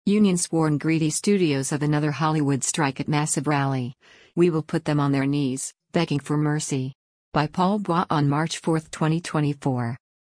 Unions warn greedy studios of another Hollywood strike at massive rally. We will put them on their knees, begging for mercy. By Paul Bois on March 4, 2024.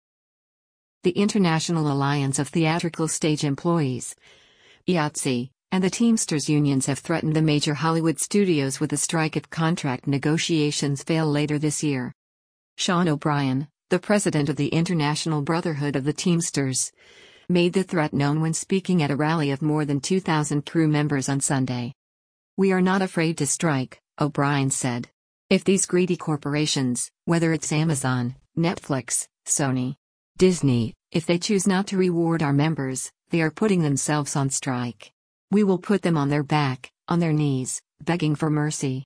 The International Alliance of Theatrical Stage Employees, IATSE, and the Teamsters unions have threatened the major Hollywood studios with a strike if contract negotiations fail later this year. Sean O'Brien, the president of the International Brotherhood of the Teamsters, made the threat known when speaking at a rally of more than 2,000 crew members on Sunday. "We are not afraid to strike," O'Brien said. "If these greedy corporations, whether it's Amazon, Netflix, Sony, Disney, if they choose not to reward our members, they are putting themselves on strike. We will put them on their back, on their knees, begging for mercy."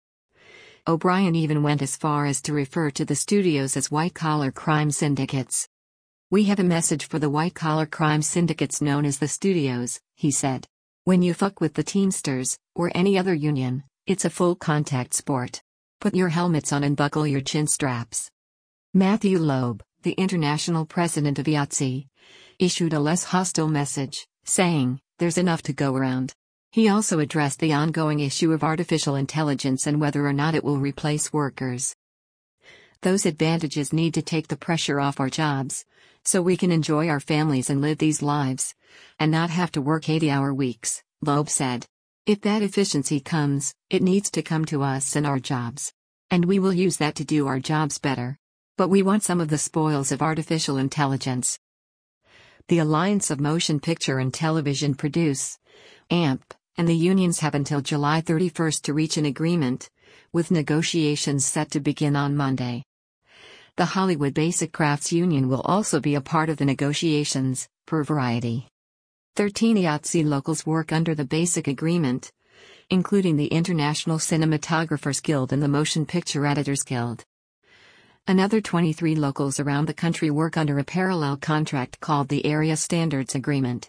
O'Brien even went as far as to refer to the studios as white-collar crime syndicates. "We have a message for the white-collar crime syndicates known as the studios," he said. "When you fuck with the Teamsters, or any other union, it's a full-contact sport. Put your helmets on and buckle your chin straps." Matthew Loeb, the international president of IATSE, issued a less hostile message, saying, "There's enough to go around." He also addressed the ongoing issue of artificial intelligence and whether or not it will replace workers. "Those advantages need to take the pressure off our jobs, so we can enjoy our families and live these lives, and not have to work 80-hour weeks," Loeb said. "If that efficiency comes, it needs to come to us and our jobs. And we will use that to do our jobs better. But we want some of the spoils of artificial intelligence." The Alliance of Motion Picture and Television Produce, AMP, and the unions have until July 31 to reach an agreement, with negotiations set to begin on Monday. The Hollywood Basic Crafts Union will also be a part of the negotiations, per Variety. 13 IATSE locals work under the Basic Agreement, including the International Cinematographers Guild and the Motion Picture Editors Guild. Another 23 locals around the country work under a parallel contract called the Area Standards Agreement.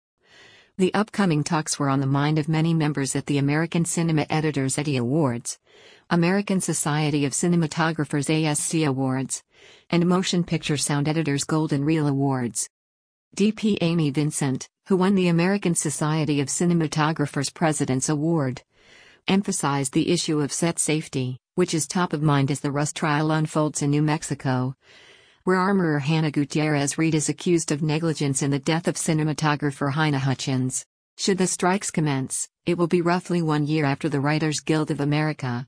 The upcoming talks were on the mind of many members at the American Cinema Editors Eddy Awards, American Society of Cinematographers ASC Awards, and Motion Picture Sound Editors Golden Reel Awards. DP Amy Vincent, who won the American Society of Cinematographers President's Award, emphasized the issue of set safety, which is top of mind as the Rust trial unfolds in New Mexico, where armorer Hannah Gutierrez Reed is accused of negligence in the death of cinematographer Halyna Hutchins. Should the strikes commence, it will be roughly 1 year after the Writers Guild of America,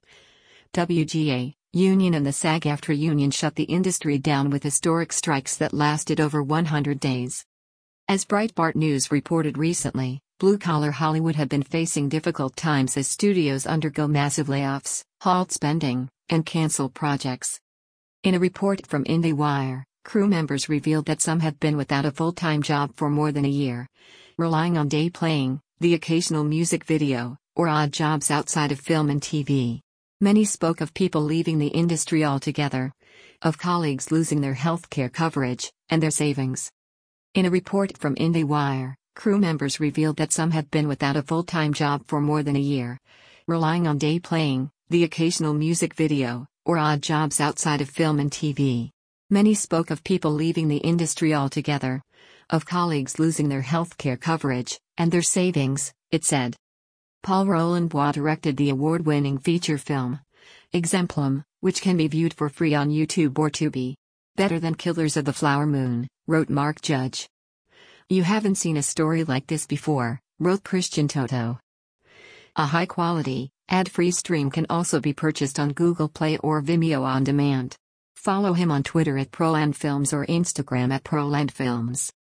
WGA, union and the SAG-AFTRA union shut the industry down with historic strikes that lasted over 100 days. As Breitbart News reported recently, blue-collar Hollywood had been facing difficult times as studios undergo massive layoffs, halt spending, and cancel projects. In a report from IndieWire, crew members revealed that some have been without a full-time job for more than a year, relying on day playing, the occasional music video, or odd jobs outside of film and TV. Many spoke of people leaving the industry altogether, of colleagues losing their healthcare coverage, and their savings. In a report from IndieWire, crew members revealed that some have been without a full-time job for more than a year, relying on day playing, the occasional music video, or odd jobs outside of film and TV. Many spoke of people leaving the industry altogether, of colleagues losing their healthcare coverage, and their savings, it said. Paul Roland Bois directed the award-winning feature film, Exemplum, which can be viewed for free on YouTube or Tubi. "Better than Killers of the Flower Moon," wrote Mark Judge. "You haven't seen a story like this before," wrote Christian Toto. A high-quality, ad-free stream can also be purchased on Google Play or Vimeo on demand. Follow him on Twitter at ProlandFilms or Instagram at ProlandFilms.